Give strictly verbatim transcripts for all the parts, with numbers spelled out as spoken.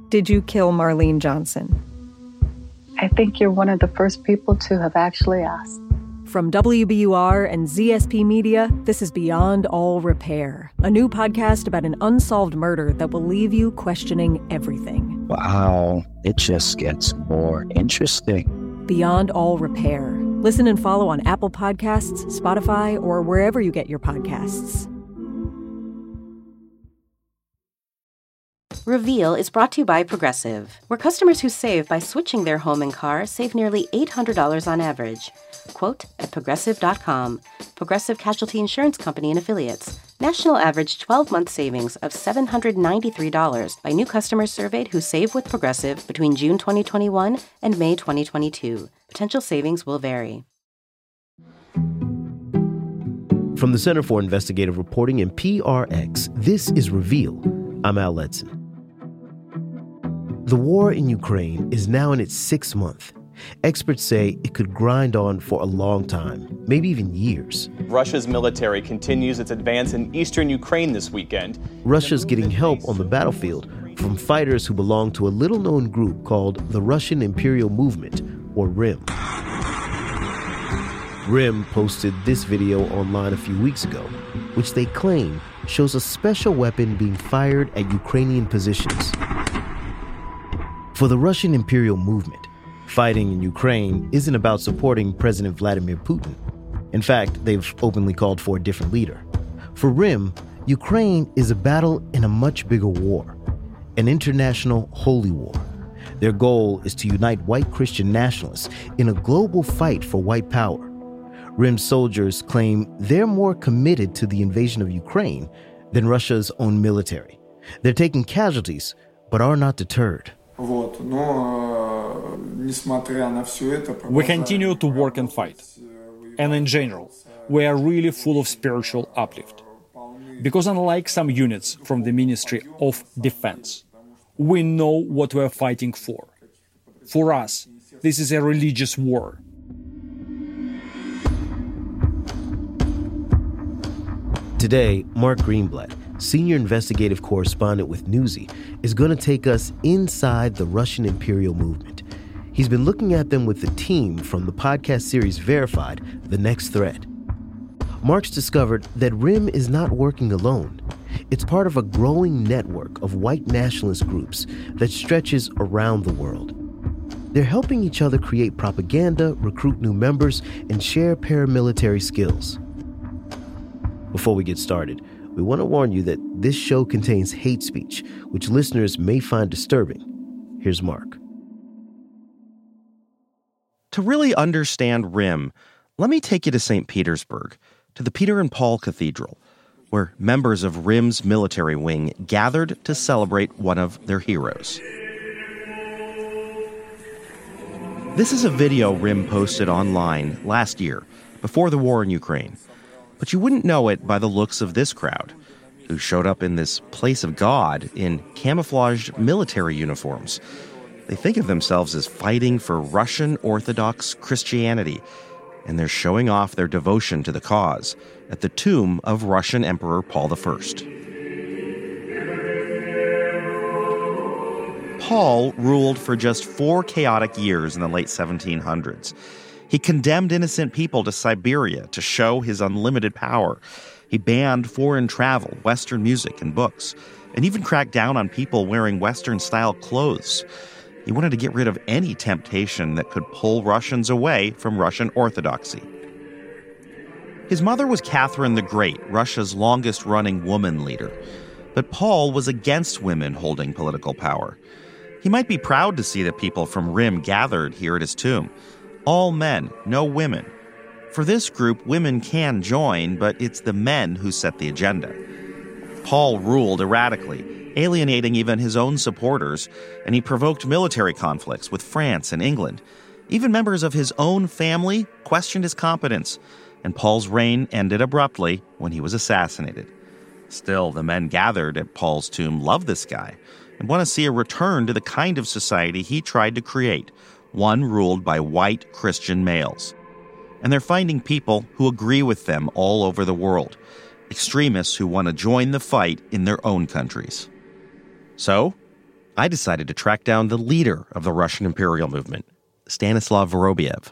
Did you kill Marlene Johnson? I think you're one of the first people to have actually asked. From W B U R and Z S P Media, this is Beyond All Repair, a new podcast about an unsolved murder that will leave you questioning everything. Wow, it just gets more interesting. Beyond All Repair. Listen and follow on Apple Podcasts, Spotify, or wherever you get your podcasts. Reveal is brought to you by Progressive, where customers who save by switching their home and car save nearly eight hundred dollars on average. Quote at progressive dot com. Progressive Casualty Insurance Company and Affiliates. National average twelve-month savings of seven hundred ninety-three dollars by new customers surveyed who save with Progressive between June twenty twenty-one and May twenty twenty-two. Potential savings will vary. From the Center for Investigative Reporting and P R X, this is Reveal. I'm Al Letson. The war in Ukraine is now in its sixth month. Experts say it could grind on for a long time, maybe even years. Russia's military continues its advance in eastern Ukraine this weekend. Russia's getting help on the battlefield from fighters who belong to a little-known group called the Russian Imperial Movement, or R I M. R I M posted this video online a few weeks ago, which they claim shows a special weapon being fired at Ukrainian positions. For the Russian Imperial Movement, fighting in Ukraine isn't about supporting President Vladimir Putin. In fact, they've openly called for a different leader. For R I M, Ukraine is a battle in a much bigger war, an international holy war. Their goal is to unite white Christian nationalists in a global fight for white power. R I M soldiers claim they're more committed to the invasion of Ukraine than Russia's own military. They're taking casualties, but are not deterred. We continue to work and fight. And in general, we are really full of spiritual uplift. Because unlike some units from the Ministry of Defense, we know what we are fighting for. For us, this is a religious war. Today, Mark Greenblatt, senior investigative correspondent with Newsy, is going to take us inside the Russian Imperial Movement. He's been looking at them with the team from the podcast series Verified, The Next Threat. Mark's discovered that R I M is not working alone. It's part of a growing network of white nationalist groups that stretches around the world. They're helping each other create propaganda, recruit new members, and share paramilitary skills. Before we get started, we want to warn you that this show contains hate speech, which listeners may find disturbing. Here's Mark. To really understand R I M, let me take you to Saint Petersburg, to the Peter and Paul Cathedral, where members of R I M's military wing gathered to celebrate one of their heroes. This is a video R I M posted online last year, before the war in Ukraine. But you wouldn't know it by the looks of this crowd, who showed up in this place of God in camouflaged military uniforms. They think of themselves as fighting for Russian Orthodox Christianity, and they're showing off their devotion to the cause at the tomb of Russian Emperor Paul the First. Paul ruled for just four chaotic years in the late seventeen hundreds. He condemned innocent people to Siberia to show his unlimited power. He banned foreign travel, Western music, and books, and even cracked down on people wearing Western-style clothes. He wanted to get rid of any temptation that could pull Russians away from Russian Orthodoxy. His mother was Catherine the Great, Russia's longest-running woman leader. But Paul was against women holding political power. He might be proud to see the people from R I M gathered here at his tomb. All men, no women. For this group, women can join, but it's the men who set the agenda. Paul ruled erratically, alienating even his own supporters, and he provoked military conflicts with France and England. Even members of his own family questioned his competence, and Paul's reign ended abruptly when he was assassinated. Still, the men gathered at Paul's tomb love this guy and want to see a return to the kind of society he tried to create, one ruled by white Christian males. And they're finding people who agree with them all over the world, extremists who want to join the fight in their own countries. So, I decided to track down the leader of the Russian imperial movement, Stanislav Vorobyev.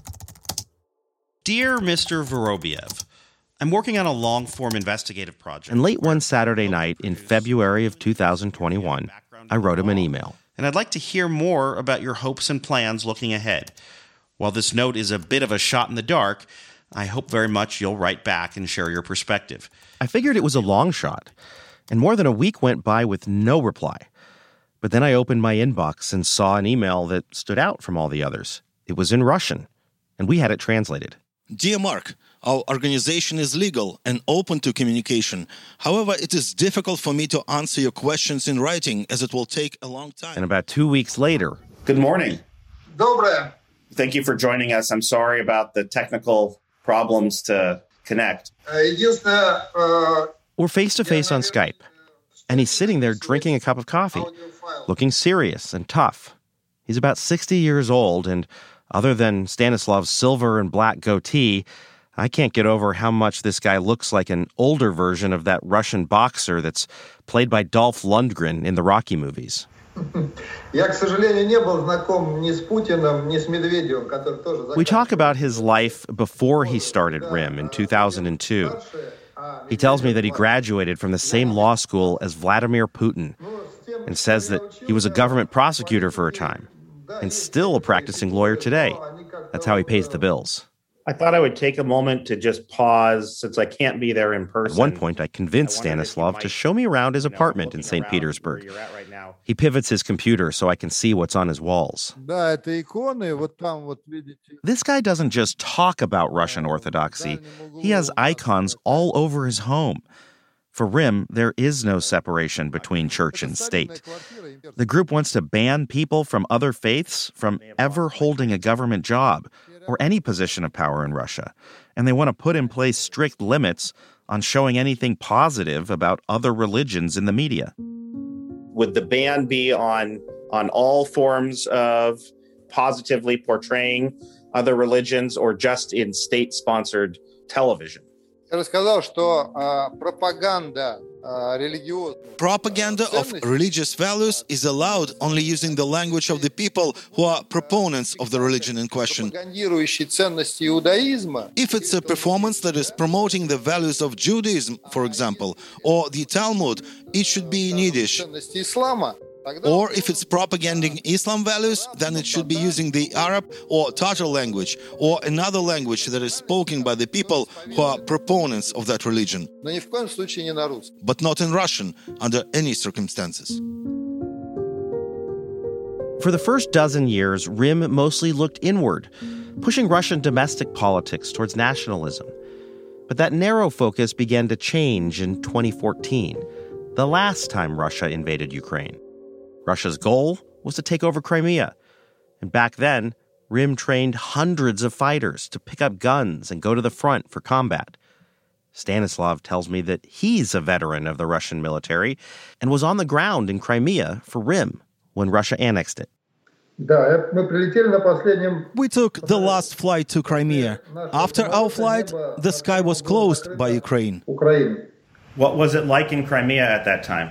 Dear Mister Vorobyev, I'm working on a long-form investigative project. And late one Saturday night in February of two thousand twenty-one, I wrote him an email. And I'd like to hear more about your hopes and plans looking ahead. While this note is a bit of a shot in the dark, I hope very much you'll write back and share your perspective. I figured it was a long shot, and more than a week went by with no reply. But then I opened my inbox and saw an email that stood out from all the others. It was in Russian, and we had it translated. Dear Mark, our organization is legal and open to communication. However, it is difficult for me to answer your questions in writing, as it will take a long time. And about two weeks later... Good morning. Доброе. Thank you for joining us. I'm sorry about the technical problems to connect. We're face-to-face on Skype, and he's sitting there drinking a cup of coffee, looking serious and tough. He's about sixty years old, and other than Stanislav's silver and black goatee, I can't get over how much this guy looks like an older version of that Russian boxer that's played by Dolph Lundgren in the Rocky movies. We talk about his life before he started R I M in two thousand two. He tells me that he graduated from the same law school as Vladimir Putin and says that he was a government prosecutor for a time and still a practicing lawyer today. That's how he pays the bills. I thought I would take a moment to just pause since I can't be there in person. At one point, I convinced I Stanislav might, to show me around his apartment you know, in Saint Petersburg. Right now. He pivots his computer so I can see what's on his walls. This guy doesn't just talk about Russian Orthodoxy. He has icons all over his home. For R I M, there is no separation between church and state. The group wants to ban people from other faiths from ever holding a government job or any position of power in Russia. And they want to put in place strict limits on showing anything positive about other religions in the media. Would the ban be on, on all forms of positively portraying other religions or just in state-sponsored television? Propaganda of religious values is allowed only using the language of the people who are proponents of the religion in question. If it's a performance that is promoting the values of Judaism, for example, or the Talmud, it should be in Yiddish. Or if it's propaganding Islam values, then it should be using the Arab or Tatar language, or another language that is spoken by the people who are proponents of that religion. But not in Russian, under any circumstances. For the first dozen years, R I M mostly looked inward, pushing Russian domestic politics towards nationalism. But that narrow focus began to change in twenty fourteen, the last time Russia invaded Ukraine. Russia's goal was to take over Crimea. And back then, R I M trained hundreds of fighters to pick up guns and go to the front for combat. Stanislav tells me that he's a veteran of the Russian military and was on the ground in Crimea for R I M when Russia annexed it. We took the last flight to Crimea. After our flight, the sky was closed by Ukraine. What was it like in Crimea at that time?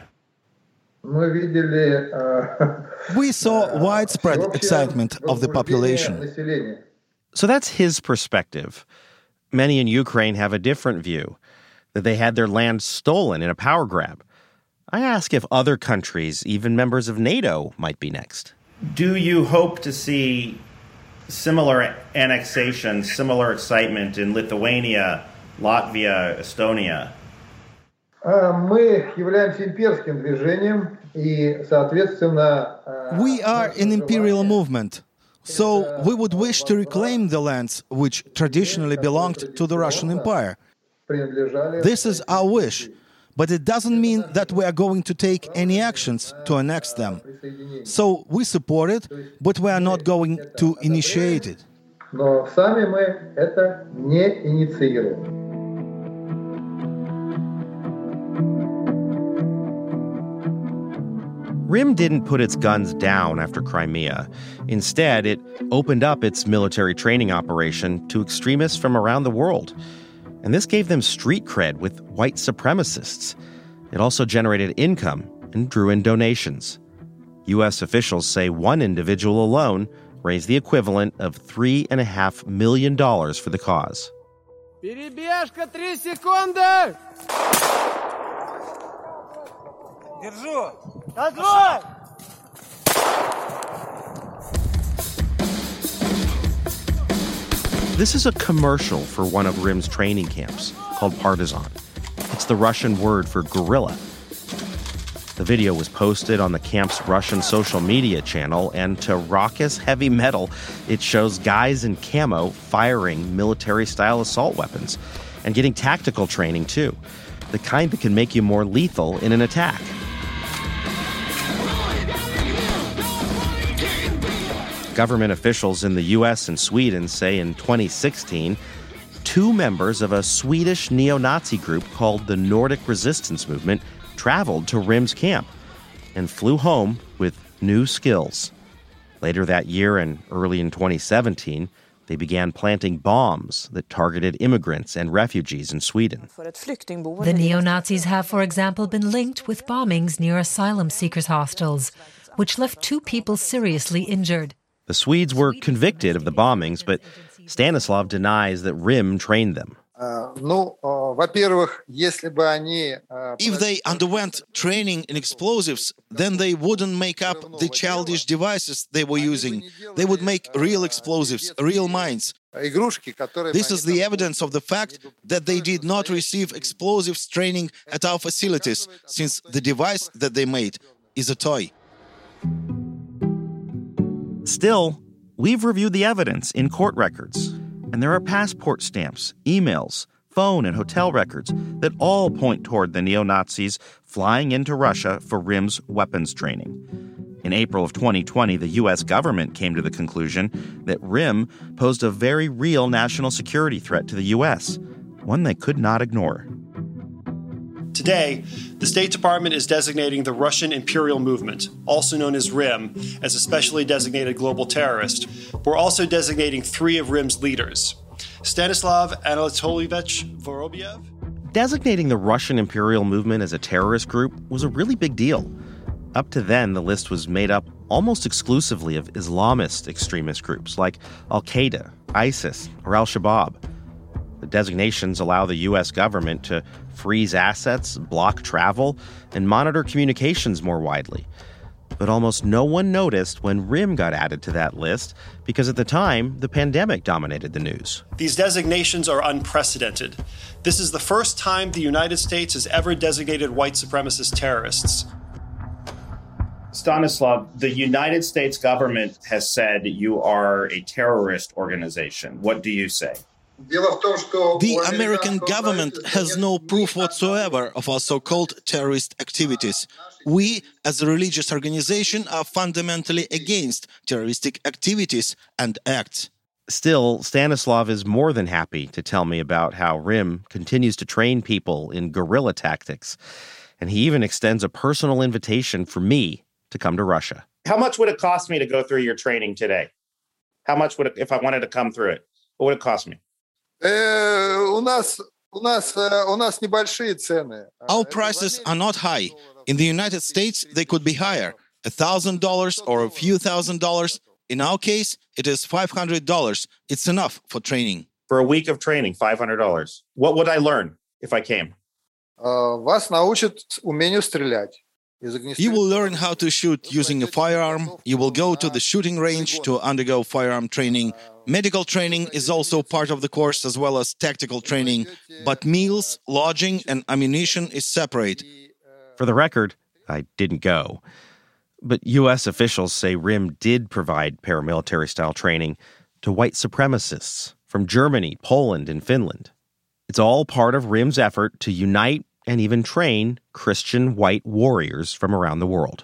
We saw widespread excitement of the population. So that's his perspective. Many in Ukraine have a different view, that they had their land stolen in a power grab. I ask if other countries, even members of NATO, might be next. Do you hope to see similar annexation, similar excitement in Lithuania, Latvia, Estonia? We are an imperial movement, so we would wish to reclaim the lands which traditionally belonged to the Russian Empire. This is our wish, but it doesn't mean that we are going to take any actions to annex them. So we support it, but we are not going to initiate it. R I M didn't put its guns down after Crimea. Instead, it opened up its military training operation to extremists from around the world. And this gave them street cred with white supremacists. It also generated income and drew in donations. U S officials say one individual alone raised the equivalent of three and a half million dollars for the cause. Перебежка три секунды! Держу! Отбой! This is a commercial for one of RIM's training camps called Partizan. It's the Russian word for guerrilla. The video was posted on the camp's Russian social media channel, and to raucous heavy metal, it shows guys in camo firing military-style assault weapons and getting tactical training, too, the kind that can make you more lethal in an attack. Government officials in the U S and Sweden say in twenty sixteen, two members of a Swedish neo-Nazi group called the Nordic Resistance Movement traveled to RIM's camp and flew home with new skills. Later that year and early in twenty seventeen, they began planting bombs that targeted immigrants and refugees in Sweden. The neo-Nazis have, for example, been linked with bombings near asylum seekers' hostels, which left two people seriously injured. The Swedes were convicted of the bombings, but Stanislav denies that RIM trained them. If they underwent training in explosives, then they wouldn't make up the childish devices they were using. They would make real explosives, real mines. This is the evidence of the fact that they did not receive explosives training at our facilities, since the device that they made is a toy. Still, we've reviewed the evidence in court records, and there are passport stamps, emails, phone and hotel records that all point toward the neo-Nazis flying into Russia for RIM's weapons training. In April of twenty twenty, the U S government came to the conclusion that RIM posed a very real national security threat to the U S, one they could not ignore. Today, the State Department is designating the Russian Imperial Movement, also known as RIM, as a specially designated global terrorist. We're also designating three of RIM's leaders, Stanislav Anatolievich Vorobyev. Designating the Russian Imperial Movement as a terrorist group was a really big deal. Up to then, the list was made up almost exclusively of Islamist extremist groups like Al-Qaeda, ISIS, or Al-Shabaab. The designations allow the U S government to freeze assets, block travel, and monitor communications more widely. But almost no one noticed when RIM got added to that list because at the time, the pandemic dominated the news. These designations are unprecedented. This is the first time the United States has ever designated white supremacist terrorists. Stanislav, the United States government has said you are a terrorist organization. What do you say? The American government has no proof whatsoever of our so-called terrorist activities. We, as a religious organization, are fundamentally against terroristic activities and acts. Still, Stanislav is more than happy to tell me about how RIM continues to train people in guerrilla tactics. And he even extends a personal invitation for me to come to Russia. How much would it cost me to go through your training today? How much would it, if I wanted to come through it, what would it cost me? Our prices are not high. In the United States, they could be higher, one thousand dollars or a few thousand dollars. In our case, it is five hundred dollars. It's enough for training. For a week of training, five hundred dollars. What would I learn if I came? You will learn how to shoot using a firearm. You will go to the shooting range to undergo firearm training. Medical training is also part of the course, as well as tactical training. But meals, lodging, and ammunition is separate. For the record, I didn't go. But U S officials say RIM did provide paramilitary-style training to white supremacists from Germany, Poland, and Finland. It's all part of RIM's effort to unite and even train Christian white warriors from around the world.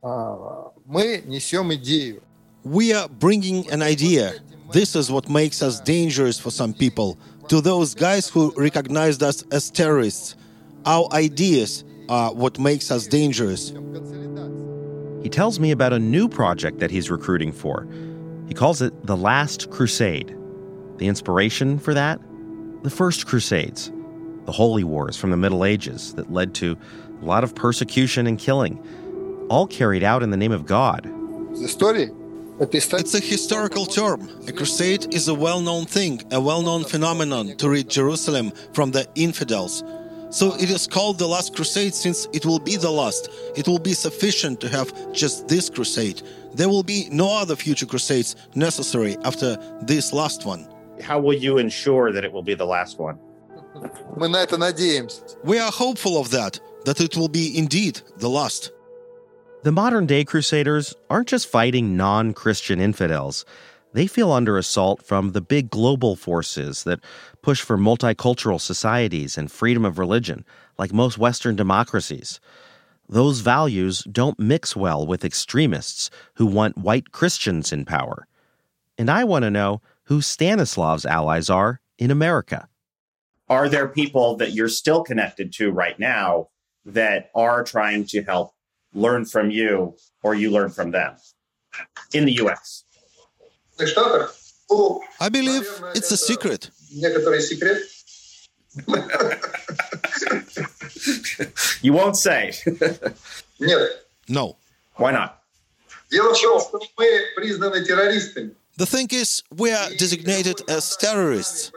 We are bringing an idea. This is what makes us dangerous for some people. To those guys who recognized us as terrorists, our ideas are what makes us dangerous. He tells me about a new project that he's recruiting for. He calls it The Last Crusade. The inspiration for that? The First Crusades. The holy wars from the Middle Ages that led to a lot of persecution and killing. all carried out in the name of God. It's a historical term. A crusade is a well-known thing, a well-known phenomenon to rid Jerusalem from the infidels. So it is called the last crusade since it will be the last. It will be sufficient to have just this crusade. There will be no other future crusades necessary after this last one. How will you ensure that it will be the last one? We are hopeful of that, that it will be indeed the last. The modern-day crusaders aren't just fighting non-Christian infidels. They feel under assault from the big global forces that push for multicultural societies and freedom of religion, like most Western democracies. Those values don't mix well with extremists who want white Christians in power. And I want to know who Stanislav's allies are in America. Are there people that you're still connected to right now that are trying to help learn from you or you learn from them in the U S? I believe it's a secret. You won't say. No. Why not? The thing is, we are designated as terrorists.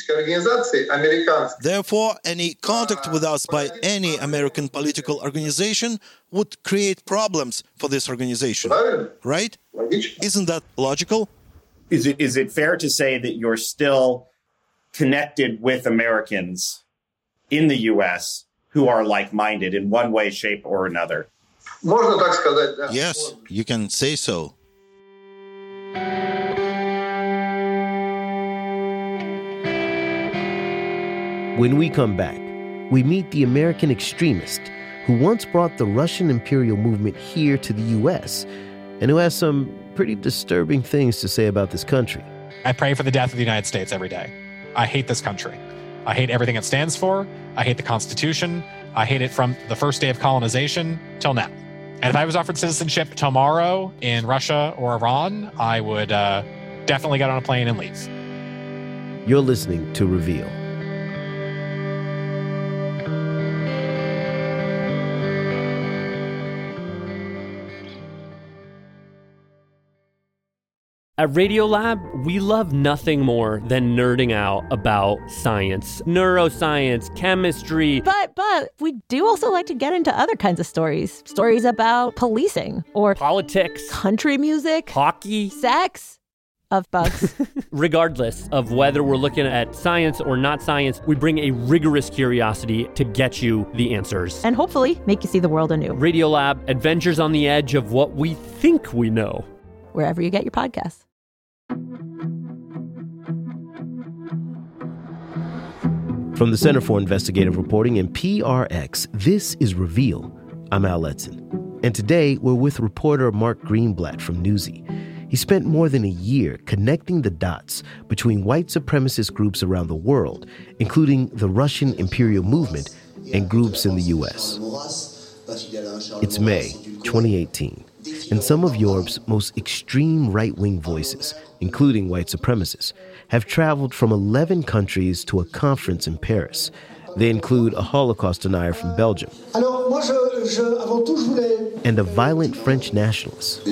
Therefore, any contact with us by any American political organization would create problems for this organization. Right? Isn't that logical? Is it is it fair to say that you're still connected with Americans in the U S who are like-minded in one way, shape, or another? Yes, you can say so. When we come back, we meet the American extremist who once brought the Russian imperial movement here to the U S and who has some pretty disturbing things to say about this country. I pray for the death of the United States every day. I hate this country. I hate everything it stands for. I hate the Constitution. I hate it from the first day of colonization till now. And if I was offered citizenship tomorrow in Russia or Iran, I would uh, definitely get on a plane and leave. You're listening to Reveal. At Radiolab, we love nothing more than nerding out about science, neuroscience, chemistry. But, but we do also like to get into other kinds of stories. Stories about policing or politics, country music, hockey, sex, of bugs. Regardless of whether we're looking at science or not science, we bring a rigorous curiosity to get you the answers. And hopefully make you see the world anew. Radiolab, adventures on the edge of what we think we know. Wherever you get your podcasts. From the Center for Investigative Reporting and P R X, this is Reveal. I'm Al Letson. And today, we're with reporter Mark Greenblatt from Newsy. He spent more than a year connecting the dots between white supremacist groups around the world, including the Russian imperial movement and groups in the U S. It's May twenty eighteen, and some of Europe's most extreme right-wing voices, including white supremacists, have traveled from eleven countries to a conference in Paris. They include a Holocaust denier from Belgium and a violent French nationalist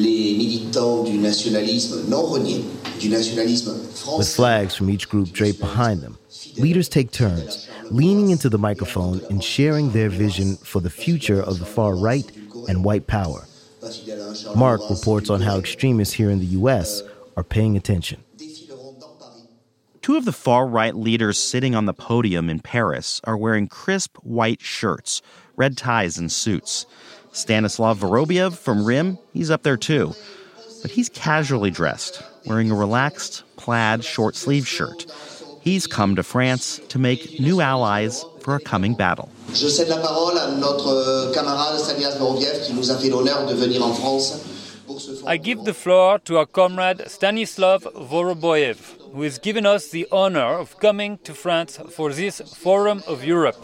with flags from each group draped behind them. Leaders take turns, leaning into the microphone and sharing their vision for the future of the far right and white power. Mark reports on how extremists here in the U S are paying attention. Two of the far-right leaders sitting on the podium in Paris are wearing crisp white shirts, red ties and suits. Stanislav Vorobyev from R I M, he's up there too. But he's casually dressed, wearing a relaxed, plaid short-sleeve shirt. He's come to France to make new allies for a coming battle. Je cède la parole à notre camarade Stanislav Vorobyev qui nous a fait l'honneur de venir en France. I give the floor to our comrade Stanislav Vorobyev, who has given us the honor of coming to France for this Forum of Europe.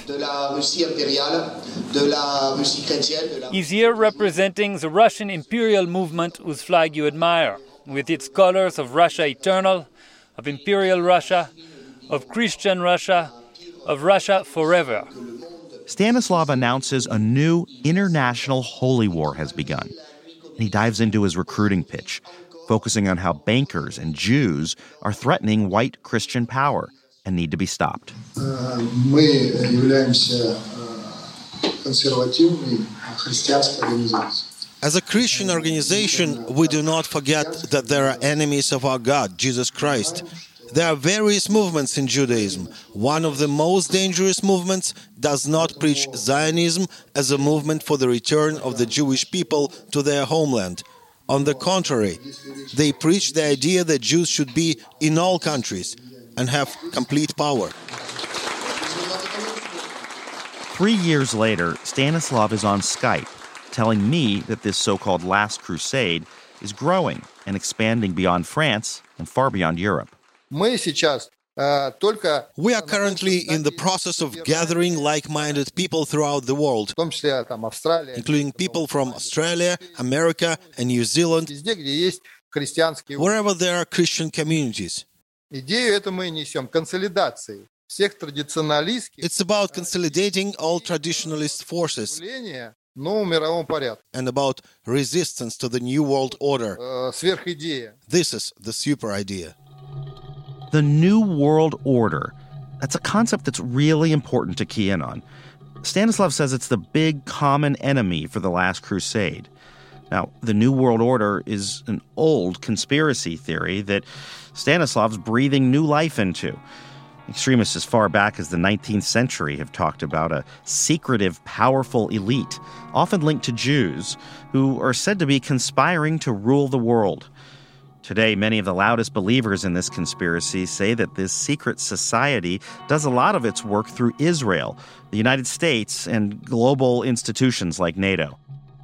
He's here representing the Russian imperial movement whose flag you admire, with its colors of Russia eternal, of imperial Russia, of Christian Russia, of Russia forever. Stanislav announces a new international holy war has begun. And he dives into his recruiting pitch, focusing on how bankers and Jews are threatening white Christian power and need to be stopped. Мы являемся консервативной христианской организацией. As a Christian organization, we do not forget that there are enemies of our God, Jesus Christ. There are various movements in Judaism. One of the most dangerous movements does not preach Zionism as a movement for the return of the Jewish people to their homeland. On the contrary, they preach the idea that Jews should be in all countries and have complete power. Three years later, Stanislav is on Skype, telling me that this so-called Last Crusade is growing and expanding beyond France and far beyond Europe. We are currently in the process of gathering like-minded people throughout the world, including people from Australia, America, and New Zealand, wherever there are Christian communities. It's about consolidating all traditionalist forces and about resistance to the New World Order. This is the super idea. The New World Order. That's a concept that's really important to key in on. Stanislav says it's the big common enemy for the Last Crusade. Now, the New World Order is an old conspiracy theory that Stanislav's breathing new life into. Extremists as far back as the nineteenth century have talked about a secretive, powerful elite, often linked to Jews, who are said to be conspiring to rule the world. Today, many of the loudest believers in this conspiracy say that this secret society does a lot of its work through Israel, the United States, and global institutions like NATO.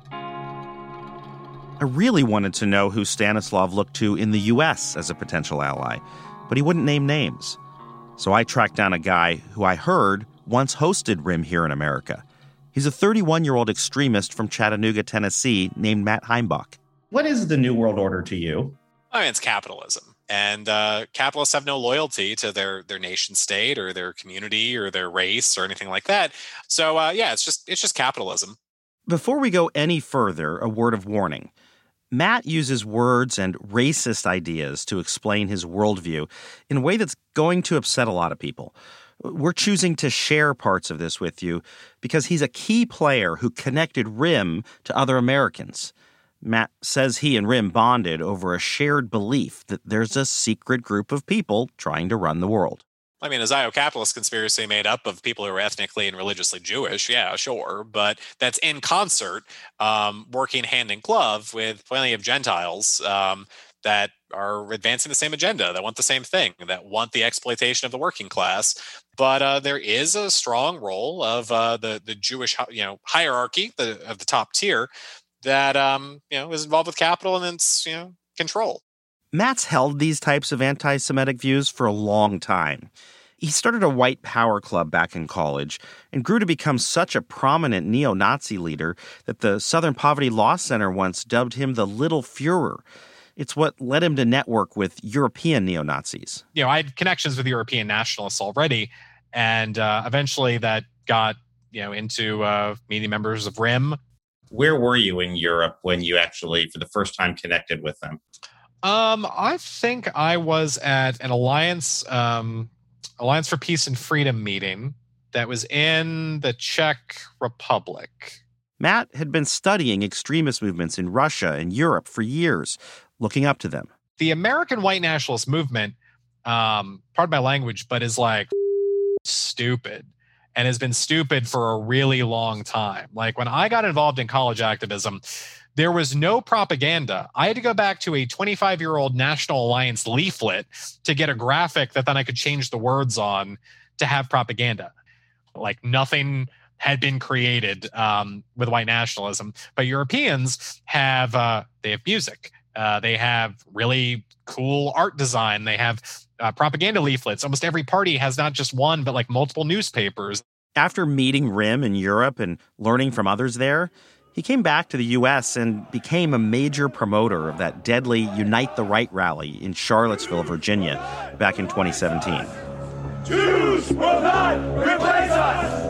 I really wanted to know who Stanislav looked to in the U S as a potential ally, but he wouldn't name names. So I tracked down a guy who I heard once hosted R I M here in America. He's a thirty-one-year-old extremist from Chattanooga, Tennessee, named Matt Heimbach. What is the New World Order to you? I mean, it's capitalism. And uh, capitalists have no loyalty to their their nation state or their community or their race or anything like that. So, uh, yeah, it's just it's just capitalism. Before we go any further, a word of warning. Matt uses words and racist ideas to explain his worldview in a way that's going to upset a lot of people. We're choosing to share parts of this with you because he's a key player who connected R I M to other Americans. Matt says he and R I M bonded over a shared belief that there's a secret group of people trying to run the world. I mean, a Zio-capitalist conspiracy made up of people who are ethnically and religiously Jewish, yeah, sure. But that's in concert, um, working hand in glove with plenty of Gentiles um, that are advancing the same agenda, that want the same thing, that want the exploitation of the working class. But uh, there is a strong role of uh, the, the Jewish you know, hierarchy the, of the top tier that um, you know is involved with capital and its you know control. Matt's held these types of anti-Semitic views for a long time. He started a white power club back in college and grew to become such a prominent neo-Nazi leader that the Southern Poverty Law Center once dubbed him the Little Fuhrer. It's what led him to network with European neo-Nazis. You know, I had connections with European nationalists already, and uh, eventually that got you know into uh, meeting members of R I M. Where were you in Europe when you actually, for the first time, connected with them? Um, I think I was at an Alliance um, Alliance for Peace and Freedom meeting that was in the Czech Republic. Matt had been studying extremist movements in Russia and Europe for years, looking up to them. The American white nationalist movement, um, pardon my language, but is like stupid. And has been stupid for a really long time. Like when I got involved in college activism, there was no propaganda. I had to go back to a twenty-five-year-old National Alliance leaflet to get a graphic that then I could change the words on to have propaganda. Like nothing had been created um, with white nationalism. But Europeans have, uh, they have music. Uh, they have really cool art design. They have uh, propaganda leaflets. Almost every party has not just one, but like multiple newspapers. After meeting R I M in Europe and learning from others there, he came back to the U S and became a major promoter of that deadly Unite the Right rally in Charlottesville, Virginia, back in twenty seventeen. Jews will not replace us!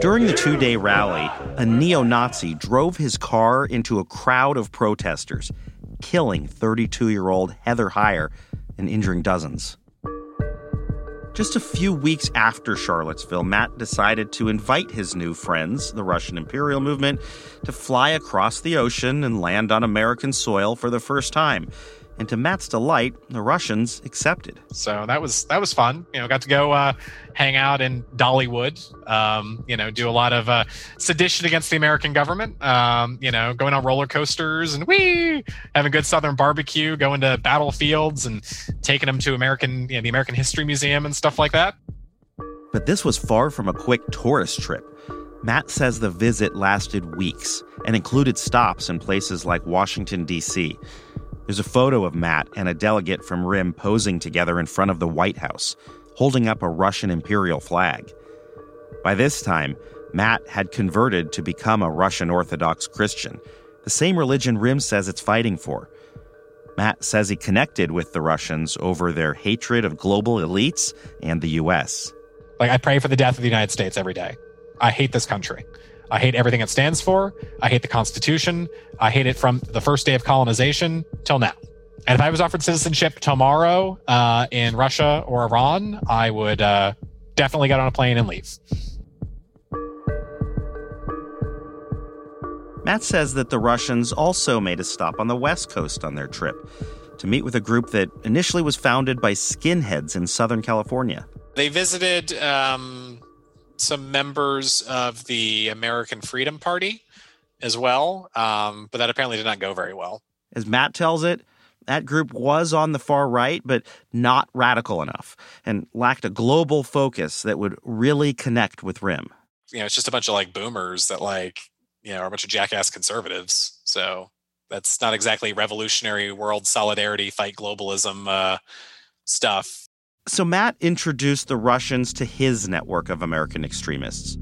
During the two-day rally, a neo-Nazi drove his car into a crowd of protesters, killing thirty-two-year-old Heather Heyer and injuring dozens. Just a few weeks after Charlottesville, Matt decided to invite his new friends, the Russian Imperial Movement, to fly across the ocean and land on American soil for the first time. And to Matt's delight, the Russians accepted. So that was that was fun. You know, got to go uh, hang out in Dollywood. Um, you know, do a lot of uh, sedition against the American government. Um, you know, going on roller coasters and wee, having good Southern barbecue, going to battlefields and taking them to American, you know, the American History Museum and stuff like that. But this was far from a quick tourist trip. Matt says the visit lasted weeks and included stops in places like Washington, D C There's a photo of Matt and a delegate from R I M posing together in front of the White House, holding up a Russian imperial flag. By this time, Matt had converted to become a Russian Orthodox Christian, the same religion R I M says it's fighting for. Matt says he connected with the Russians over their hatred of global elites and the U S. Like, I pray for the death of the United States every day. I hate this country. I hate everything it stands for. I hate the Constitution. I hate it from the first day of colonization till now. And if I was offered citizenship tomorrow uh, in Russia or Iran, I would uh, definitely get on a plane and leave. Matt says that the Russians also made a stop on the West Coast on their trip to meet with a group that initially was founded by skinheads in Southern California. They visited um, some members of the American Freedom Party as well, um, but that apparently did not go very well. As Matt tells it, that group was on the far right, but not radical enough, and lacked a global focus that would really connect with R I M. You know, it's just a bunch of like boomers that like, you know, are a bunch of jackass conservatives. So that's not exactly revolutionary world solidarity, fight globalism uh, stuff. So Matt introduced the Russians to his network of American extremists.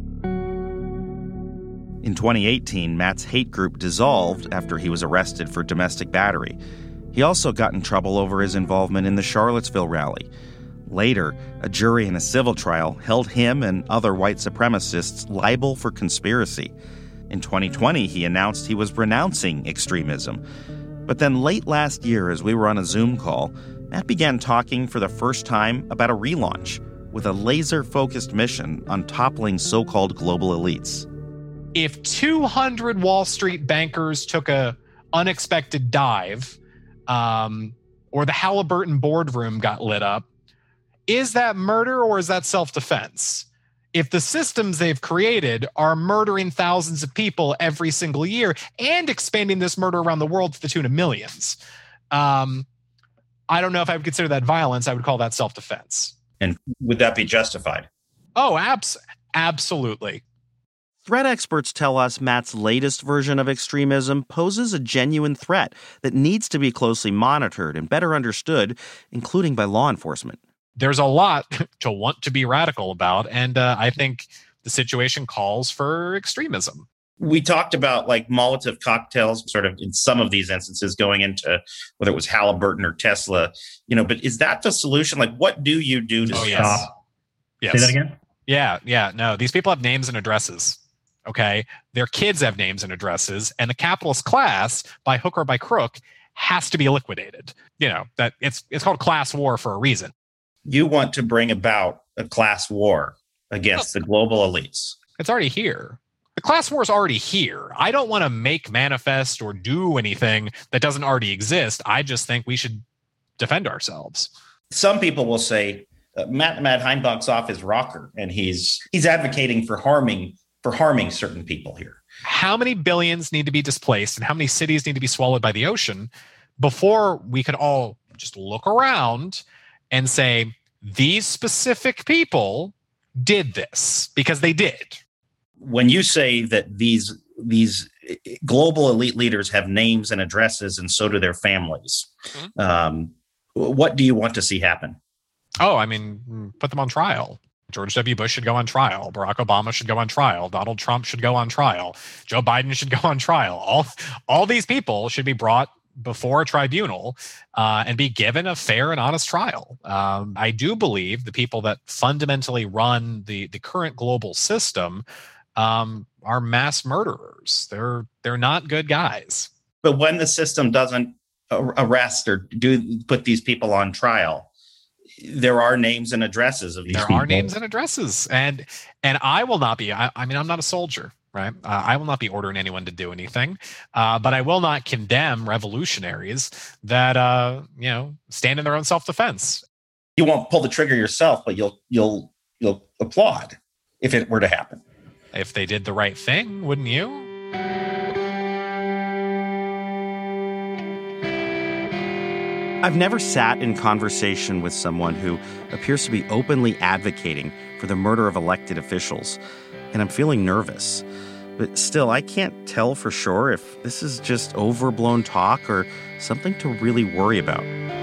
In twenty eighteen, Matt's hate group dissolved after he was arrested for domestic battery. He also got in trouble over his involvement in the Charlottesville rally. Later, a jury in a civil trial held him and other white supremacists liable for conspiracy. In twenty twenty, he announced he was renouncing extremism. But then late last year, as we were on a Zoom call, Matt began talking for the first time about a relaunch with a laser-focused mission on toppling so-called global elites. If two hundred Wall Street bankers took a unexpected dive, um, or the Halliburton boardroom got lit up, is that murder or is that self-defense? If the systems they've created are murdering thousands of people every single year and expanding this murder around the world to the tune of millions, um, I don't know if I would consider that violence. I would call that self-defense. And would that be justified? Oh, abs- absolutely. Threat experts tell us Matt's latest version of extremism poses a genuine threat that needs to be closely monitored and better understood, including by law enforcement. There's a lot to want to be radical about, and uh, I think the situation calls for extremism. We talked about like Molotov cocktails sort of in some of these instances going into whether it was Halliburton or Tesla, you know, but is that the solution? Like, what do you do to oh, stop? Yes. Say that again? Yeah, yeah. No, these people have names and addresses. Okay. Their kids have names and addresses, and the capitalist class, by hook or by crook, has to be liquidated. You know, that it's it's called class war for a reason. You want to bring about a class war against the global elites. It's already here. The class war is already here. I don't want to make manifest or do anything that doesn't already exist. I just think we should defend ourselves. Some people will say uh, Matt Matt Heimbach's off his rocker, and he's he's advocating for harming for harming certain people here. How many billions need to be displaced, and how many cities need to be swallowed by the ocean before we could all just look around and say, these specific people did this because they did? When you say that these these global elite leaders have names and addresses, and so do their families, mm-hmm. um, what do you want to see happen? Oh, I mean, put them on trial. George W. Bush should go on trial. Barack Obama should go on trial. Donald Trump should go on trial. Joe Biden should go on trial. All all these people should be brought before a tribunal uh, and be given a fair and honest trial. Um, I do believe the people that fundamentally run the, the current global system um, are mass murderers. They're they're not good guys. But when the system doesn't arrest or do put these people on trial, there are names and addresses of these there people. There are names and addresses. And and I will not be, I, I mean, I'm not a soldier, right? Uh, I will not be ordering anyone to do anything. Uh, but I will not condemn revolutionaries that, uh, you know, stand in their own self-defense. You won't pull the trigger yourself, but you'll you'll you'll applaud if it were to happen. If they did the right thing, wouldn't you? I've never sat in conversation with someone who appears to be openly advocating for the murder of elected officials, and I'm feeling nervous. But still, I can't tell for sure if this is just overblown talk or something to really worry about.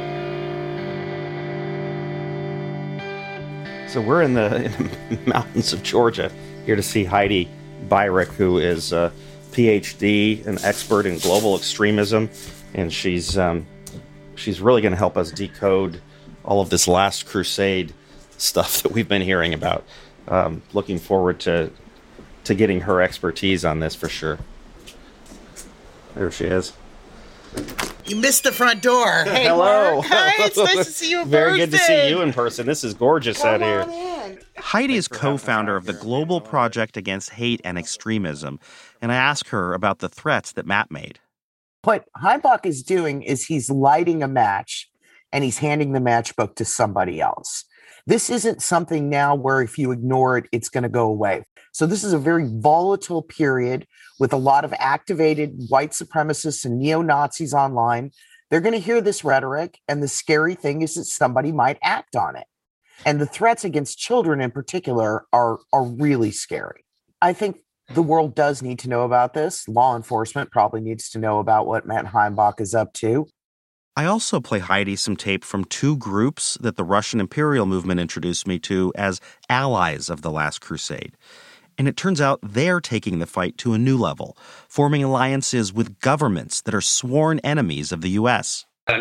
So we're in the, in the mountains of Georgia, here to see Heidi Beirich, who is a P H D, an expert in global extremism, and she's um, she's really going to help us decode all of this Last Crusade stuff that we've been hearing about. Um, looking forward to to getting her expertise on this for sure. There she is. You missed the front door. Hey, hello. Mark. Hi, it's nice to see you in Very person. good to see you in person. This is gorgeous Come out here. on in. Heidi is co-founder of the Global Project Against Hate and Extremism, and I asked her about the threats that Matt made. What Heimbach is doing is he's lighting a match and he's handing the matchbook to somebody else. This isn't something now where if you ignore it, it's going to go away. So this is a very volatile period with a lot of activated white supremacists and neo-Nazis online. They're going to hear this rhetoric, and the scary thing is that somebody might act on it. And the threats against children in particular are, are really scary. I think the world does need to know about this. Law enforcement probably needs to know about what Matt Heimbach is up to. I also play Heidi some tape from two groups that the Russian imperial movement introduced me to as allies of the Last Crusade. And it turns out they're taking the fight to a new level, forming alliances with governments that are sworn enemies of the U S. I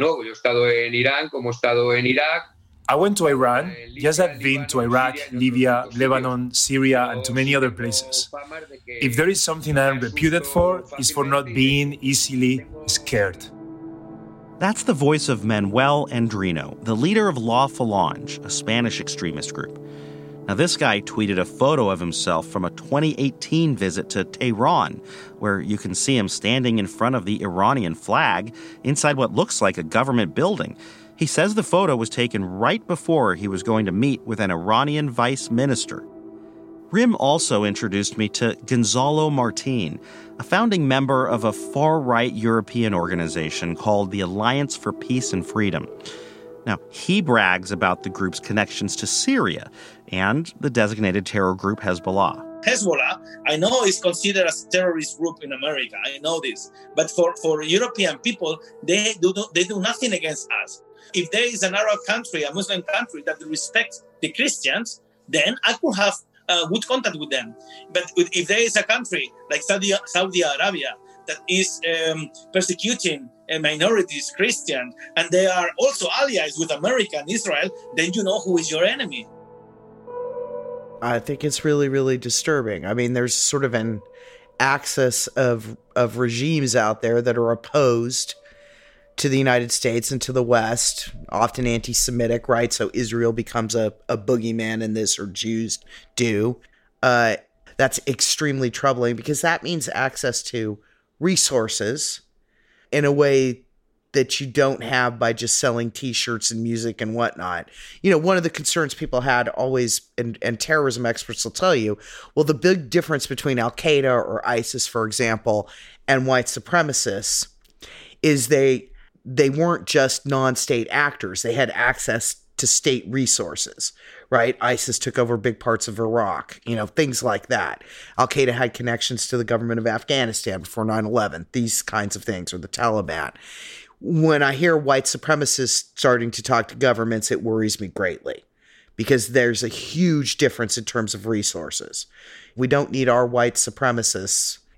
went to Iran, yes, I've been to Iraq, Libya, Lebanon, Syria, and to many other places. If there is something I'm reputed for, it's for not being easily scared. That's the voice of Manuel Andrino, the leader of La Falange, a Spanish extremist group. Now, this guy tweeted a photo of himself from a twenty eighteen visit to Tehran, where you can see him standing in front of the Iranian flag inside what looks like a government building. He says the photo was taken right before he was going to meet with an Iranian vice minister. Rim also introduced me to Gonzalo Martin, a founding member of a far-right European organization called the Alliance for Peace and Freedom. Now, he brags about the group's connections to Syria and the designated terror group Hezbollah. Hezbollah, I know, is considered as a terrorist group in America. I know this. But for, for European people, they do, they do nothing against us. If there is an Arab country, a Muslim country that respects the Christians, then I could have uh, good contact with them. But if there is a country like Saudi, Saudi Arabia that is um, persecuting uh, minorities, Christians, and they are also allies with America and Israel, then you know who is your enemy. I think it's really, really disturbing. I mean, there's sort of an axis of of regimes out there that are opposed to the United States and to the West, often anti-Semitic, right? So Israel becomes a, a boogeyman in this, or Jews do. Uh, that's extremely troubling because that means access to resources in a way that you don't have by just selling t-shirts and music and whatnot. You know, one of the concerns people had always, and, and terrorism experts will tell you, well, the big difference between Al-Qaeda or ISIS, for example, and white supremacists is they they weren't just non-state actors. They had access to state resources, right? ISIS took over big parts of Iraq, you know, things like that. Al-Qaeda had connections to the government of Afghanistan before nine eleven, these kinds of things, or the Taliban. When I hear white supremacists starting to talk to governments, it worries me greatly because there's a huge difference in terms of resources. We don't need our white supremacists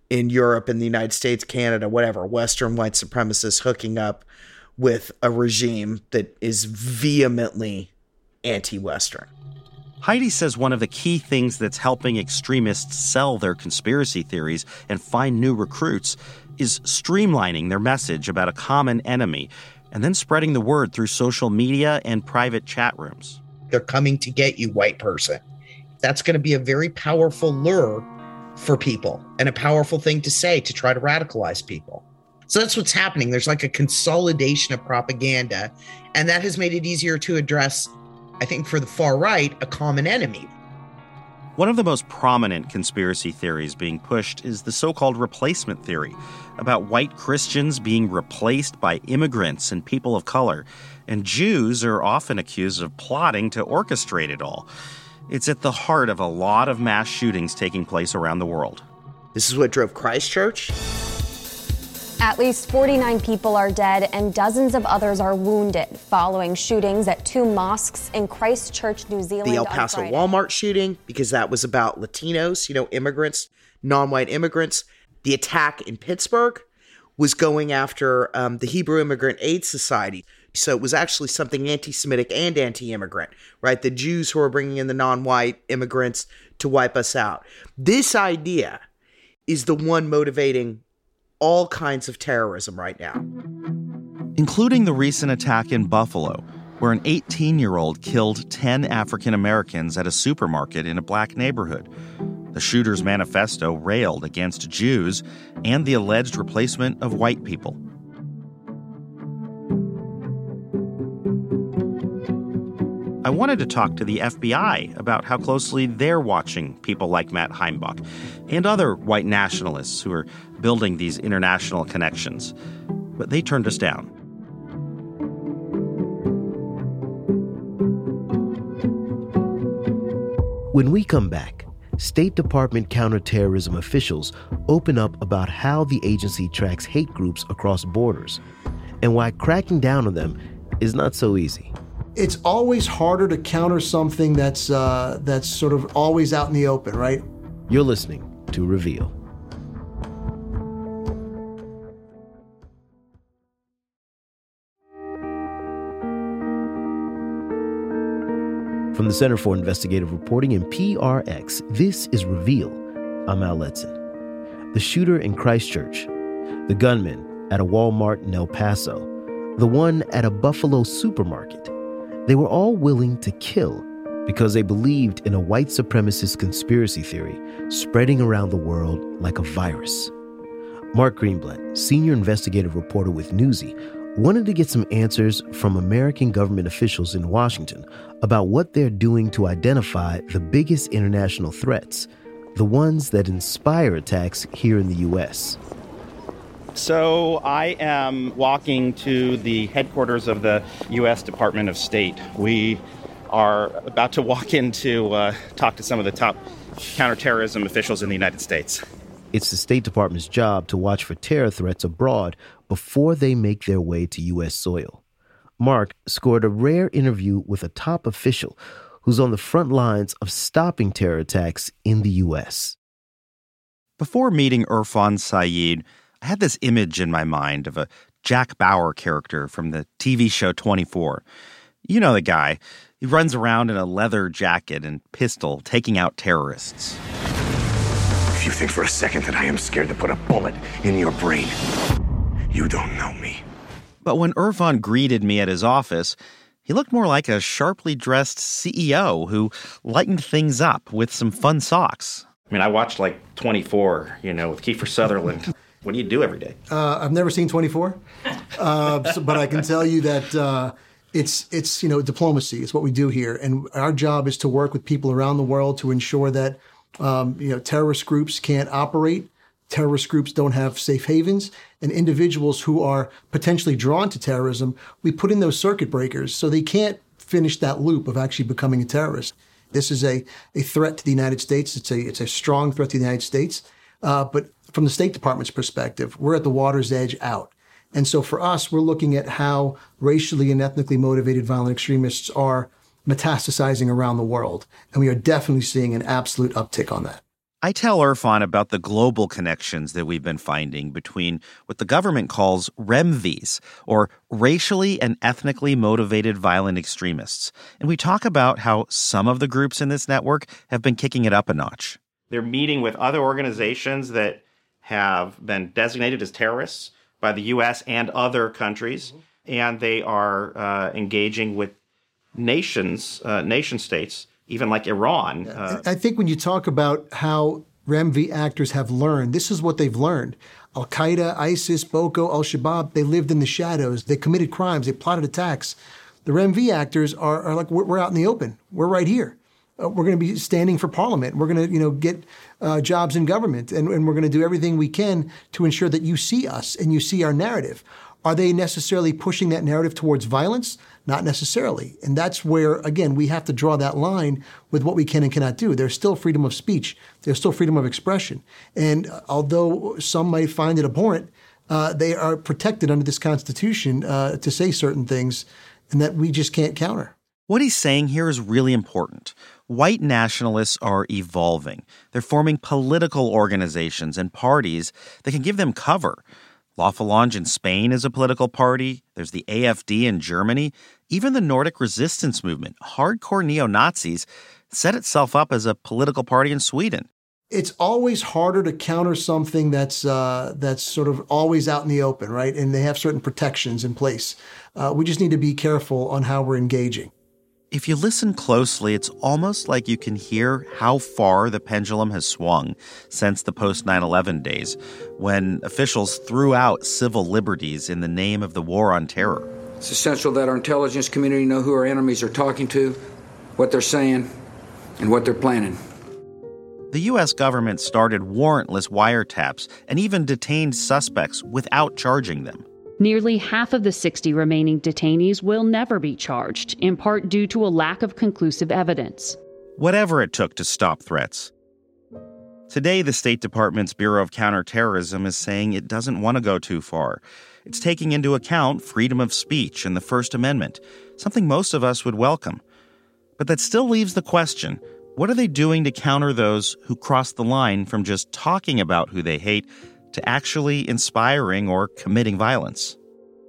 in Europe, in the United States, Canada, whatever, Western white supremacists hooking up with a regime that is vehemently anti-Western. Heidi says one of the key things that's helping extremists sell their conspiracy theories and find new recruits is streamlining their message about a common enemy and then spreading the word through social media and private chat rooms. They're coming to get you, white person. That's going to be a very powerful lure for people and a powerful thing to say to try to radicalize people. So that's what's happening. There's like a consolidation of propaganda, and that has made it easier to address, I think, for the far right, a common enemy. One of the most prominent conspiracy theories being pushed is the so-called replacement theory about white Christians being replaced by immigrants and people of color, and Jews are often accused of plotting to orchestrate it all. It's at the heart of a lot of mass shootings taking place around the world. This is what drove Christchurch. At least forty-nine people are dead and dozens of others are wounded following shootings at two mosques in Christchurch, New Zealand. The El Paso Walmart shooting, because that was about Latinos, you know, immigrants, non-white immigrants. The attack in Pittsburgh was going after um, the Hebrew Immigrant Aid Society. So it was actually something anti-Semitic and anti-immigrant, right? The Jews who are bringing in the non-white immigrants to wipe us out. This idea is the one motivating all kinds of terrorism right now. Including the recent attack in Buffalo, where an eighteen-year-old killed ten African Americans at a supermarket in a black neighborhood. The shooter's manifesto railed against Jews and the alleged replacement of white people. I wanted to talk to the F B I about how closely they're watching people like Matt Heimbach and other white nationalists who are building these international connections. But they turned us down. When we come back, State Department counterterrorism officials open up about how the agency tracks hate groups across borders and why cracking down on them is not so easy. It's always harder to counter something that's uh, that's sort of always out in the open, right? You're listening to Reveal. From the Center for Investigative Reporting and P R X, this is Reveal. I'm Al Letson. The shooter in Christchurch, the gunman at a Walmart in El Paso, the one at a Buffalo supermarket. They were all willing to kill because they believed in a white supremacist conspiracy theory spreading around the world like a virus. Mark Greenblatt, senior investigative reporter with Newsy, wanted to get some answers from American government officials in Washington about what they're doing to identify the biggest international threats, the ones that inspire attacks here in the U S. So I am walking to the headquarters of the U S Department of State. We are about to walk in to uh, talk to some of the top counterterrorism officials in the United States. It's the State Department's job to watch for terror threats abroad before they make their way to U S soil. Mark scored a rare interview with a top official who's on the front lines of stopping terror attacks in the U S. Before meeting Irfan Saeed, I had this image in my mind of a Jack Bauer character from the T V show twenty-four. You know the guy. He runs around in a leather jacket and pistol, taking out terrorists. If you think for a second that I am scared to put a bullet in your brain, you don't know me. But when Irfan greeted me at his office, he looked more like a sharply dressed C E O who lightened things up with some fun socks. I mean, I watched like twenty-four, you know, with Kiefer Sutherland. What do you do every day? Uh, I've never seen twenty-four, uh, so, but I can tell you that uh, it's, it's you know, diplomacy is what we do here. And our job is to work with people around the world to ensure that, um, you know, terrorist groups can't operate. Terrorist groups don't have safe havens. And individuals who are potentially drawn to terrorism, we put in those circuit breakers so they can't finish that loop of actually becoming a terrorist. This is a, a threat to the United States. It's a, it's a strong threat to the United States. Uh, but from the State Department's perspective, we're at the water's edge out. And so for us, we're looking at how racially and ethnically motivated violent extremists are metastasizing around the world. And we are definitely seeing an absolute uptick on that. I tell Irfan about the global connections that we've been finding between what the government calls REMVs, or racially and ethnically motivated violent extremists. And we talk about how some of the groups in this network have been kicking it up a notch. They're meeting with other organizations that have been designated as terrorists by the U S and other countries, and they are uh, engaging with nations, uh, nation states, even like Iran. Uh, I think when you talk about how REMV actors have learned, this is what they've learned. Al-Qaeda, ISIS, Boko, Al-Shabaab, they lived in the shadows. They committed crimes. They plotted attacks. The REMV actors are, are like, we're, we're out in the open. We're right here. Uh, we're going to be standing for parliament. We're going to, you know, get uh, jobs in government, and, and we're going to do everything we can to ensure that you see us and you see our narrative. Are they necessarily pushing that narrative towards violence? Not necessarily. And that's where, again, we have to draw that line with what we can and cannot do. There's still freedom of speech. There's still freedom of expression. And although some might find it abhorrent, uh, they are protected under this Constitution uh, to say certain things, and that we just can't counter. What he's saying here is really important. White nationalists are evolving. They're forming political organizations and parties that can give them cover. La Falange in Spain is a political party. There's the A F D in Germany. Even the Nordic resistance movement, hardcore neo-Nazis, set itself up as a political party in Sweden. It's always harder to counter something that's uh, that's sort of always out in the open, right? And they have certain protections in place. Uh, we just need to be careful on how we're engaging. If you listen closely, it's almost like you can hear how far the pendulum has swung since the post nine eleven days, when officials threw out civil liberties in the name of the war on terror. It's essential that our intelligence community know who our enemies are talking to, what they're saying, and what they're planning. The U S government started warrantless wiretaps and even detained suspects without charging them. Nearly half of the sixty remaining detainees will never be charged, in part due to a lack of conclusive evidence. Whatever it took to stop threats. Today, the State Department's Bureau of Counterterrorism is saying it doesn't want to go too far. It's taking into account freedom of speech and the First Amendment, something most of us would welcome. But that still leaves the question, what are they doing to counter those who cross the line from just talking about who they hate to actually inspiring or committing violence?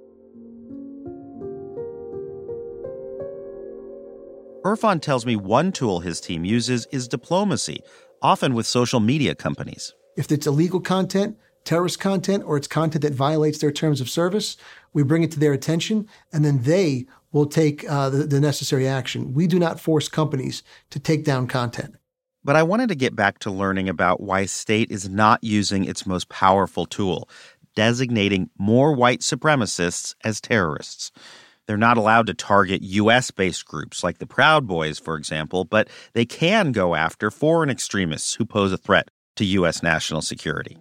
Irfan tells me one tool his team uses is diplomacy, often with social media companies. If it's illegal content, terrorist content, or it's content that violates their terms of service, we bring it to their attention, and then they will take uh, the, the necessary action. We do not force companies to take down content. But I wanted to get back to learning about why state is not using its most powerful tool, designating more white supremacists as terrorists. They're not allowed to target U S-based groups like the Proud Boys, for example, but they can go after foreign extremists who pose a threat to U S national security.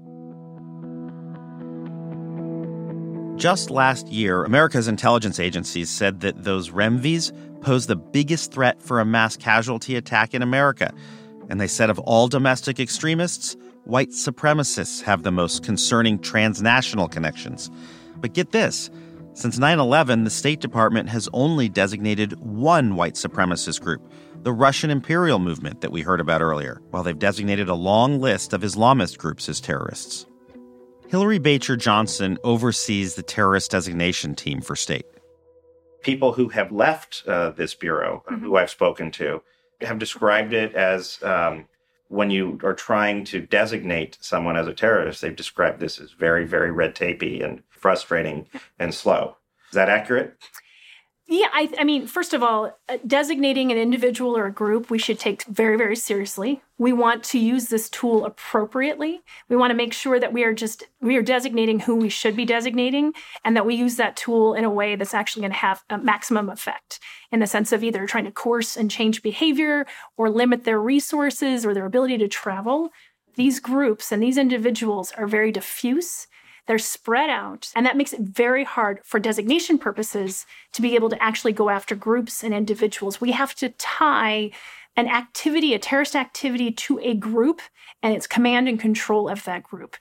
Just last year, America's intelligence agencies said that those REMVs pose the biggest threat for a mass casualty attack in America. And they said of all domestic extremists, white supremacists have the most concerning transnational connections. But get this, since nine eleven, the State Department has only designated one white supremacist group, the Russian Imperial Movement that we heard about earlier, while they've designated a long list of Islamist groups as terrorists. Hillary Bacher Johnson oversees the terrorist designation team for state. People who have left uh, this bureau, mm-hmm. who I've spoken to, have described it as um, when you are trying to designate someone as a terrorist, they've described this as very, very red tapey and frustrating and slow. Is that accurate? Yeah, I, I mean, first of all, uh, designating an individual or a group we should take very, very seriously. We want to use this tool appropriately. We want to make sure that we are just, we are designating who we should be designating, and that we use that tool in a way that's actually going to have a maximum effect in the sense of either trying to coerce and change behavior or limit their resources or their ability to travel. These groups and these individuals are very diffuse. They're spread out, and that makes it very hard for designation purposes to be able to actually go after groups and individuals. We have to tie an activity, a terrorist activity, to a group and its command and control of that group.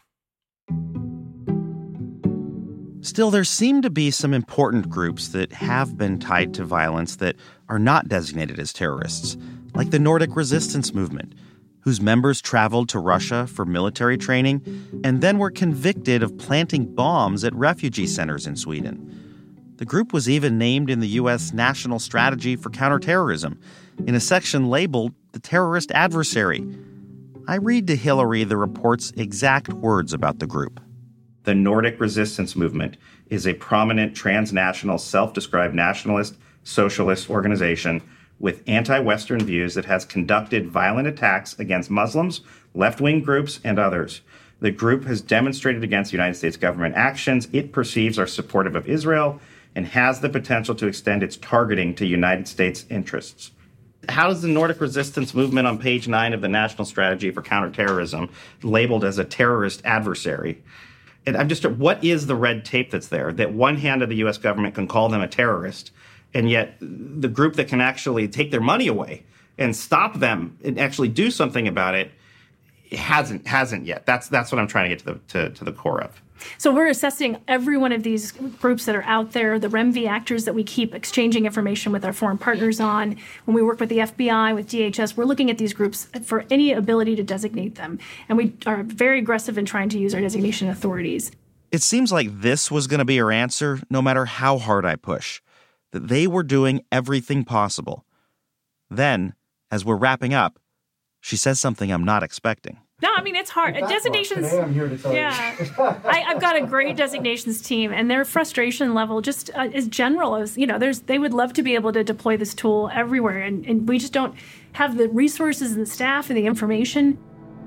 Still, there seem to be some important groups that have been tied to violence that are not designated as terrorists, like the Nordic resistance movement, whose members traveled to Russia for military training and then were convicted of planting bombs at refugee centers in Sweden. The group was even named in the U S National Strategy for Counterterrorism in a section labeled the Terrorist Adversary. I read to Hillary the report's exact words about the group. The Nordic Resistance Movement is a prominent transnational self-described nationalist socialist organization with anti-Western views that has conducted violent attacks against Muslims, left-wing groups, and others. The group has demonstrated against United States government actions it perceives are supportive of Israel and has the potential to extend its targeting to United States interests. How does the Nordic Resistance Movement on page nine of the National Strategy for Counterterrorism labeled as a terrorist adversary? And I'm just, what is the red tape that's there? That one hand of the U S government can call them a terrorist, and yet the group that can actually take their money away and stop them and actually do something about it hasn't hasn't yet. That's that's what I'm trying to get to the to, to the core of. So we're assessing every one of these groups that are out there, the R E M V actors that we keep exchanging information with our foreign partners on. When we work with the F B I, with D H S, we're looking at these groups for any ability to designate them. And we are very aggressive in trying to use our designation authorities. It seems like this was going to be her answer no matter how hard I push, that they were doing everything possible. Then, as we're wrapping up, she says something I'm not expecting. No, I mean, it's hard. Fact, Designations. today I'm here to tell yeah. you. I, I've got a great designations team, and their frustration level just uh, is general. As you know, there's they would love to be able to deploy this tool everywhere, and, and we just don't have the resources and the staff and the information.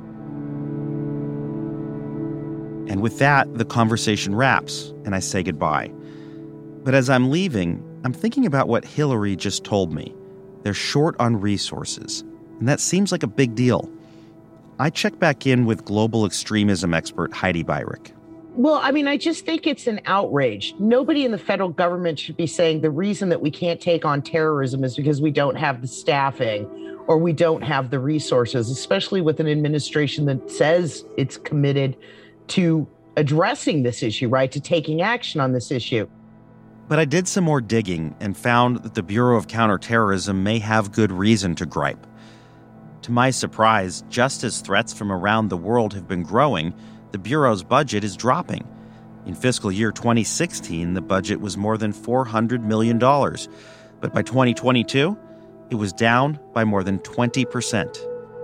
And with that, the conversation wraps, and I say goodbye. But as I'm leaving, I'm thinking about what Hillary just told me. They're short on resources, and that seems like a big deal. I check back in with global extremism expert Heidi Beirich. Well, I mean, I just think it's an outrage. Nobody in the federal government should be saying the reason that we can't take on terrorism is because we don't have the staffing or we don't have the resources, especially with an administration that says it's committed to addressing this issue, right, to taking action on this issue. But I did some more digging and found that the Bureau of Counterterrorism may have good reason to gripe. To my surprise, just as threats from around the world have been growing, the Bureau's budget is dropping. In fiscal year twenty sixteen, the budget was more than four hundred million dollars. But by twenty twenty-two, it was down by more than twenty percent.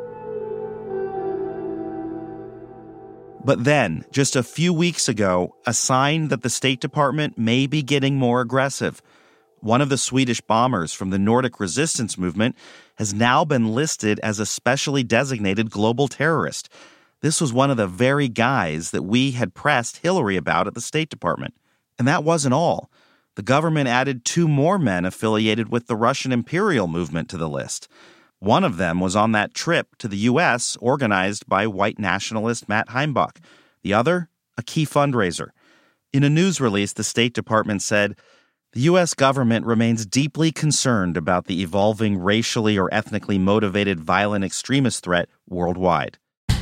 But then, just a few weeks ago, a sign that the State Department may be getting more aggressive. One of the Swedish bombers from the Nordic Resistance Movement has now been listed as a specially designated global terrorist. This was one of the very guys that we had pressed Hillary about at the State Department. And that wasn't all. The government added two more men affiliated with the Russian imperial movement to the list. One of them was on that trip to the U S organized by white nationalist Matt Heimbach. The other, a key fundraiser. In a news release, the State Department said, the U S government remains deeply concerned about the evolving racially or ethnically motivated violent extremist threat worldwide.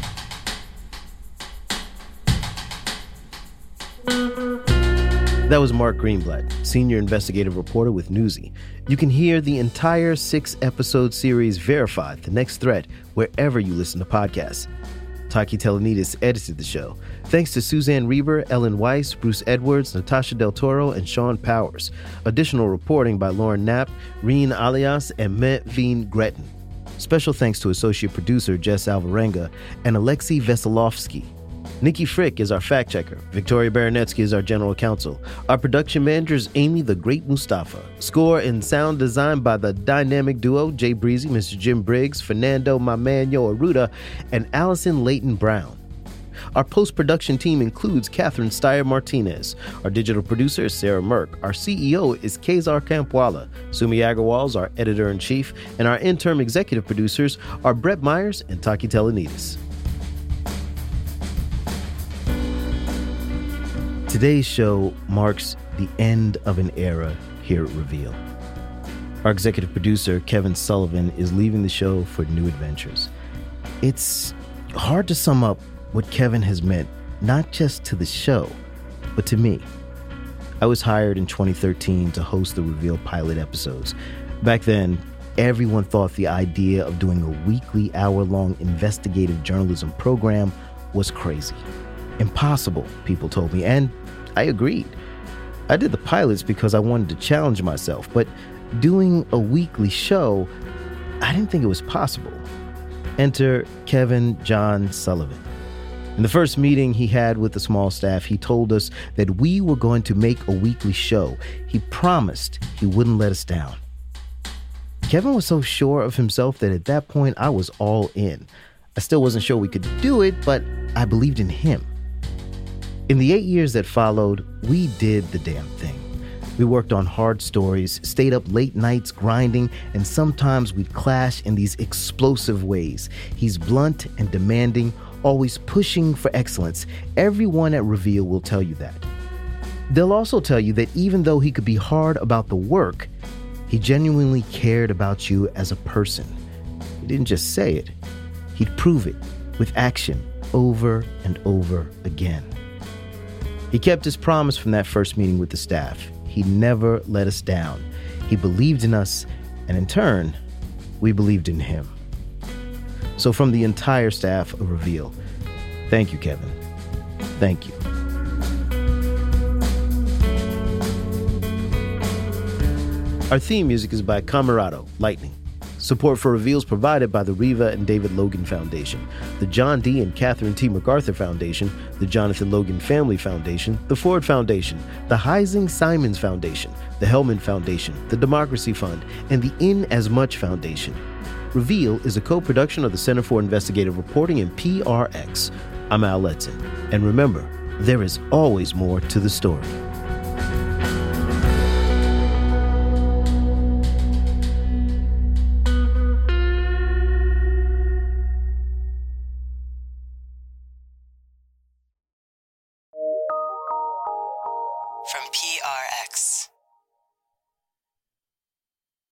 That was Mark Greenblatt, senior investigative reporter with Newsy. You can hear the entire six-episode series Verified, The Next Threat, wherever you listen to podcasts. Taki Telenidis edited the show. Thanks to Suzanne Reber, Ellen Weiss, Bruce Edwards, Natasha Del Toro, and Sean Powers. Additional reporting by Lauren Knapp, Reen Alias, and Metveen Gretton. Special thanks to associate producer Jess Alvarenga and Alexei Veselovsky. Nikki Frick is our fact checker. Victoria Baranetsky is our general counsel. Our production manager is Amy the Great Mustafa. Score and sound designed by the dynamic duo Jay Breezy, Mister Jim Briggs, Fernando Mamanyo Aruda, and Allison Layton Brown. Our post-production team includes Catherine Steyer Martinez. Our digital producer is Sarah Merck. Our C E O is Kezar Kampwala. Sumi Agarwal is our editor-in-chief. And our interim executive producers are Brett Myers and Taki Telenidis. Today's show marks the end of an era here at Reveal. Our executive producer, Kevin Sullivan, is leaving the show for new adventures. It's hard to sum up what Kevin has meant, not just to the show, but to me. I was hired in twenty thirteen to host the Reveal pilot episodes. Back then, everyone thought the idea of doing a weekly hour-long investigative journalism program was crazy. Impossible, people told me, and I agreed. I did the pilots because I wanted to challenge myself, but doing a weekly show, I didn't think it was possible. Enter Kevin John Sullivan. In the first meeting he had with the small staff, he told us that we were going to make a weekly show. He promised he wouldn't let us down. Kevin was so sure of himself that at that point I was all in. I still wasn't sure we could do it, but I believed in him. In the eight years that followed, we did the damn thing. We worked on hard stories, stayed up late nights grinding, and sometimes we'd clash in these explosive ways. He's blunt and demanding, always pushing for excellence. Everyone at Reveal will tell you that. They'll also tell you that even though he could be hard about the work, he genuinely cared about you as a person. He didn't just say it. He'd prove it with action over and over again. He kept his promise from that first meeting with the staff. He never let us down. He believed in us, and in turn, we believed in him. So from the entire staff of Reveal, thank you, Kevin. Thank you. Our theme music is by Camerado, Lightning. Support for Reveal is provided by the Riva and David Logan Foundation, the John D. and Catherine T. MacArthur Foundation, the Jonathan Logan Family Foundation, the Ford Foundation, the Heising Simons Foundation, the Hellman Foundation, the Democracy Fund, and the In As Much Foundation. Reveal is a co-production of the Center for Investigative Reporting and P R X. I'm Al Letson. And remember, there is always more to the story.